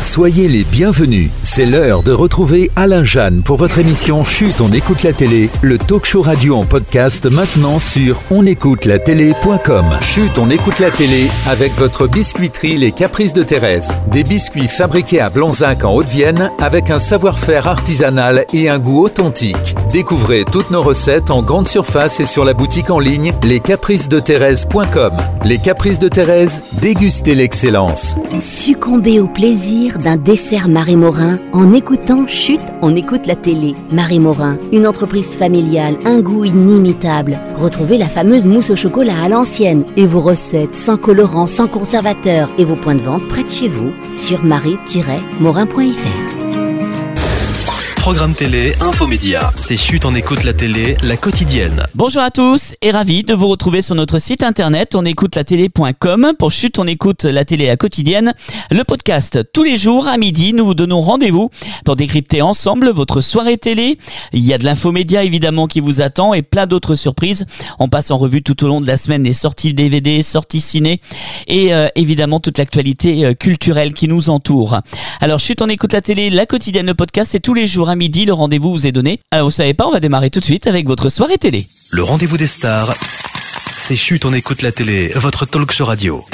Soyez les bienvenus. C'est l'heure de retrouver Alain Jeanne pour votre émission Chut, on écoute la télé, le talk show radio en podcast maintenant sur onécoutelatélé.com. Chut, on écoute la télé avec votre biscuiterie Les Caprices de Thérèse. Des biscuits fabriqués à Blanzac en Haute-Vienne avec un savoir-faire artisanal et un goût authentique. Découvrez toutes nos recettes en grande surface et sur la boutique en ligne lescapricesdethérèse.com. Les Caprices de Thérèse, dégustez l'excellence. Succombez au plaisir d'un dessert Marie Morin en écoutant Chut, on écoute la télé. Marie Morin, une entreprise familiale, un goût inimitable. Retrouvez la fameuse mousse au chocolat à l'ancienne et vos recettes sans colorant, sans conservateur et vos points de vente près de chez vous sur marie-morin.fr. Programme télé, infomédia. C'est Chut, on écoute la télé, la quotidienne. Bonjour à tous et ravi de vous retrouver sur notre site internet onécoutelatélé.com pour Chut, on écoute la télé la quotidienne. Le podcast tous les jours à midi, nous vous donnons rendez-vous pour décrypter ensemble votre soirée télé. Il y a de l'infomédia évidemment qui vous attend et plein d'autres surprises. On passe en revue tout au long de la semaine les sorties DVD, sorties ciné et évidemment toute l'actualité culturelle qui nous entoure. Alors Chut, on écoute la télé, la quotidienne, le podcast, c'est tous les jours à midi, le rendez-vous vous est donné. Alors vous savez pas, on va démarrer tout de suite avec votre soirée télé. Le rendez-vous des stars, c'est Chut, on écoute la télé, votre talk show radio.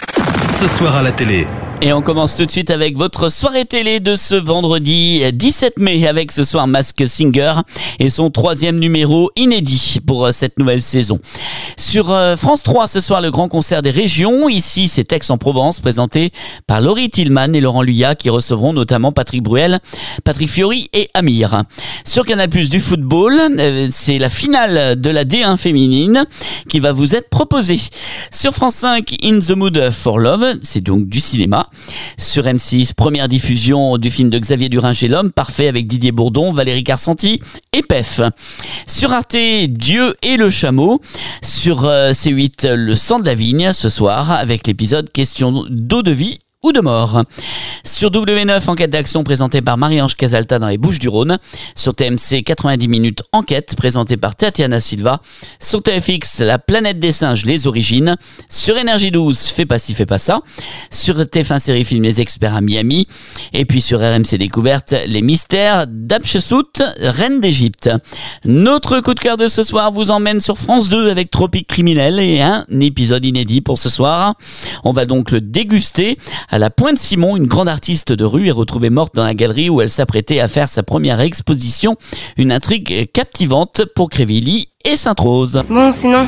Ce soir à la télé. Et on commence tout de suite avec votre soirée télé de ce vendredi 17 mai avec ce soir Masked Singer et son 3e numéro inédit pour cette nouvelle saison. Sur France 3 ce soir le grand concert des régions, ici c'est Aix-en-Provence présenté par Laurie Tillman et Laurent Luyat qui recevront notamment Patrick Bruel, Patrick Fiori et Amir. Sur Canal+ du football, c'est la finale de la D1 féminine qui va vous être proposée. Sur France 5, In the Mood for Love, c'est donc du cinéma. Sur M6, première diffusion du film de Xavier Duringer, L'Homme Parfait avec Didier Bourdon, Valérie Carcenti et Pef. Sur Arte, Dieu et le chameau. Sur C8, Le sang de la vigne ce soir avec l'épisode Question d'eau de vie ou de mort. Sur W9, enquête d'action présentée par Marie-Ange Casalta dans les Bouches-du-Rhône. Sur TMC, 90 minutes enquête présentée par Tatiana Silva. Sur TFX, La planète des singes, les origines. Sur Énergie 12, Fais pas ci, fais pas ça. Sur TF1 série film, Les experts à Miami. Et puis sur RMC Découverte, Les mystères d'Hatshepsut, reine d'Égypte. Notre coup de cœur de ce soir vous emmène sur France 2 avec Tropique criminel et un épisode inédit pour ce soir. On va donc le déguster. À la Pointe-Simon, une grande artiste de rue est retrouvée morte dans la galerie où elle s'apprêtait à faire sa première exposition. Une intrigue captivante pour Crévilly et Sainte-Rose. Bon, sinon,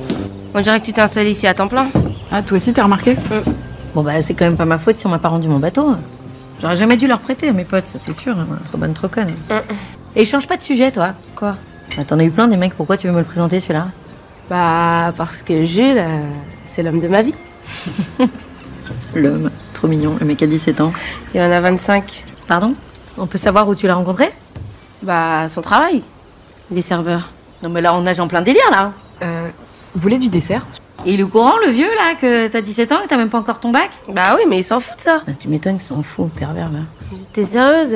on dirait que tu t'es installé ici à temps plein. Ah, toi aussi, t'as remarqué ? Bon, bah, c'est quand même pas ma faute si on m'a pas rendu mon bateau. J'aurais jamais dû leur prêter à mes potes, ça c'est sûr. Trop bonne, trop conne. Et change pas de sujet, toi. Quoi ? Bah, t'en as eu plein des mecs, pourquoi tu veux me le présenter celui-là ? Bah, parce que Jules, c'est l'homme de ma vie. L'homme, trop mignon, le mec a 17 ans. Il en a 25. Pardon ? On peut savoir où tu l'as rencontré ? Bah, son travail. Il est serveur. Non mais là on nage en plein délire là. Vous voulez du dessert ? Et il est au courant le vieux là que t'as 17 ans et que t'as même pas encore ton bac ? Bah oui, mais il s'en fout de ça. Ah, tu m'étonnes qu'il s'en fout, pervers là. T'es sérieuse ?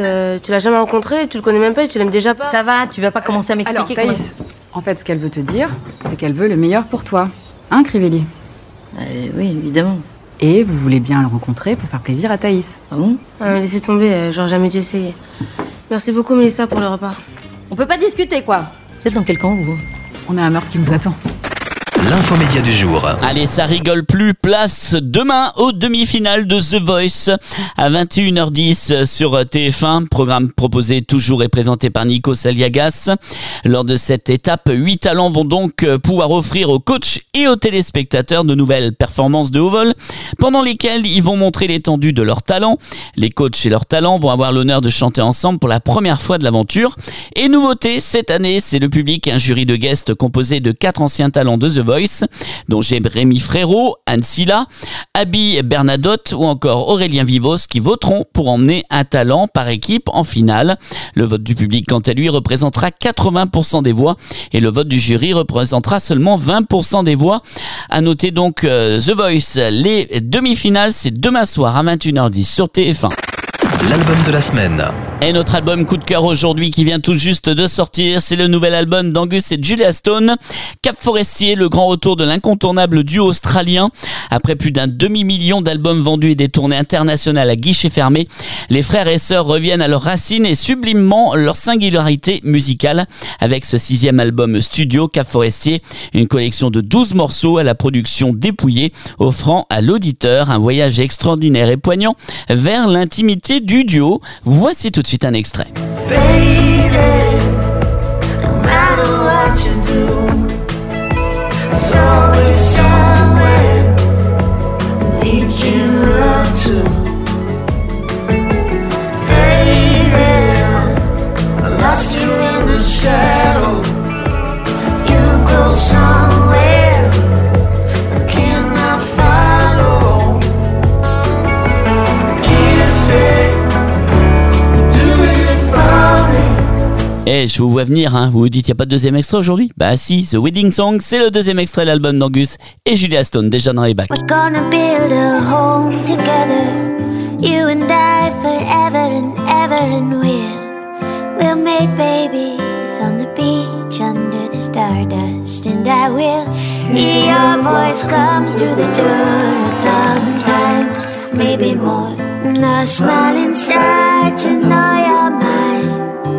Tu l'as jamais rencontré, tu le connais même pas et tu l'aimes déjà pas. Ça va, tu vas pas commencer à m'expliquer Alors, Thaïs, en fait, ce qu'elle veut te dire, c'est qu'elle veut le meilleur pour toi. Hein, Crivelli ? Oui, évidemment. Et vous voulez bien le rencontrer pour faire plaisir à Thaïs. Ah bon ? Laissez tomber, j'aurais jamais dû essayer. Merci beaucoup Mélissa pour le repas. On peut pas discuter quoi. Vous êtes dans quel camp vous ? On a un meurtre qui nous attend. L'infomédia du jour. Allez, ça rigole plus. Place demain aux demi-finales de The Voice à 21h10 sur TF1. Programme proposé toujours et présenté par Nico Saliagas. Lors de cette étape, 8 talents vont donc pouvoir offrir aux coachs et aux téléspectateurs de nouvelles performances de haut vol pendant lesquelles ils vont montrer l'étendue de leurs talents. Les coachs et leurs talents vont avoir l'honneur de chanter ensemble pour la première fois de l'aventure. Et nouveauté, cette année, c'est le public, un jury de guests composé de 4 anciens talents de The Voice, dont Jérémy Frérot, Anne Silla, Abby Bernadotte ou encore Aurélien Vivos qui voteront pour emmener un talent par équipe en finale. Le vote du public, quant à lui, représentera 80% des voix et le vote du jury représentera seulement 20% des voix. À noter donc The Voice, les demi-finales, c'est demain soir à 21h10 sur TF1. l'album de la semaine. Et notre album coup de cœur aujourd'hui qui vient tout juste de sortir, c'est le nouvel album d'Angus et Julia Stone, Cap Forestier, le grand retour de l'incontournable duo australien. Après plus d'un demi-million d'albums vendus et des tournées internationales à guichet fermé, les frères et sœurs reviennent à leurs racines et sublimement leur singularité musicale avec ce 6e album studio Cap Forestier, une collection de 12 morceaux à la production dépouillée, offrant à l'auditeur un voyage extraordinaire et poignant vers l'intimité du duo. Voici tout de suite un extrait. Baby, no matter what you do, there's always somewhere lead you up to. Baby, I lost you in the shadow. You go somewhere I cannot follow. You say Et je vous vois venir, vous vous dites, il n'y a pas de deuxième extrait aujourd'hui? Bah si, The Wedding Song, c'est le deuxième extrait de l'album d'Angus et Julia Stone, déjà dans les bacs. We're gonna build a home together, you and I forever and ever, and we'll make babies on the beach under the stardust, and I will hear your voice come through the door 1,000 times, maybe more, and a smile inside to know you're mine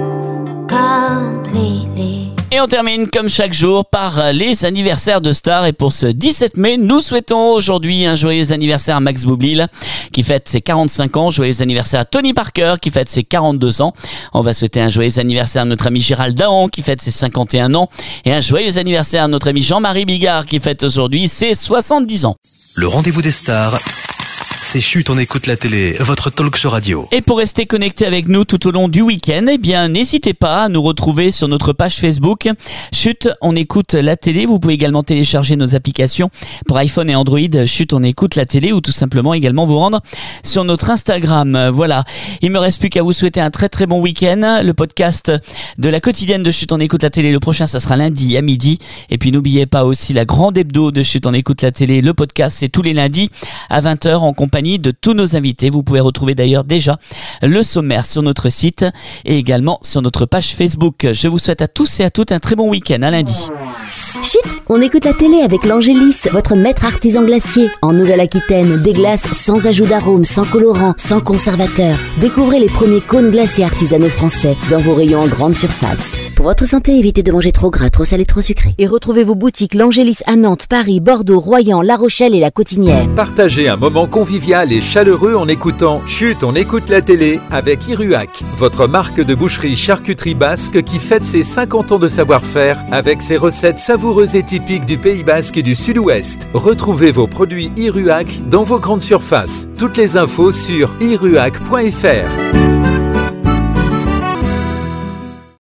completely. Et on termine comme chaque jour par les anniversaires de stars. Et pour ce 17 mai, nous souhaitons aujourd'hui un joyeux anniversaire à Max Boublil qui fête ses 45 ans. Joyeux anniversaire à Tony Parker qui fête ses 42 ans. On va souhaiter un joyeux anniversaire à notre ami Gérald Dahan qui fête ses 51 ans. Et un joyeux anniversaire à notre ami Jean-Marie Bigard qui fête aujourd'hui ses 70 ans. Le rendez-vous des stars, c'est Chut, on écoute la télé, votre talk show radio. Et pour rester connecté avec nous tout au long du week-end, eh bien, n'hésitez pas à nous retrouver sur notre page Facebook. Chut, on écoute la télé. Vous pouvez également télécharger nos applications pour iPhone et Android. Chut, on écoute la télé, ou tout simplement également vous rendre sur notre Instagram. Voilà. Il me reste plus qu'à vous souhaiter un très très bon week-end. Le podcast de la quotidienne de Chut, on écoute la télé. Le prochain, ça sera lundi à midi. Et puis n'oubliez pas aussi la grande hebdo de Chut, on écoute la télé. Le podcast, c'est tous les lundis à 20h en compagnie de tous nos invités. Vous pouvez retrouver d'ailleurs déjà le sommaire sur notre site et également sur notre page Facebook. Je vous souhaite à tous et à toutes un très bon week-end. À lundi. Chut, on écoute la télé avec l'Angélis, votre maître artisan glacier. En Nouvelle-Aquitaine, des glaces sans ajout d'arôme, sans colorant, sans conservateur. Découvrez les premiers cônes glacés artisanaux français dans vos rayons en grande surface. Pour votre santé, évitez de manger trop gras, trop salé, trop sucré. Et retrouvez vos boutiques l'Angélis à Nantes, Paris, Bordeaux, Royan, La Rochelle et La Cotinière. Partagez un moment convivial et chaleureux en écoutant Chut, on écoute la télé avec Iruhac, votre marque de boucherie charcuterie basque qui fête ses 50 ans de savoir-faire avec ses recettes savoureuses et typiques du Pays Basque et du Sud-Ouest. Retrouvez vos produits Iruhac dans vos grandes surfaces. Toutes les infos sur iruhac.fr.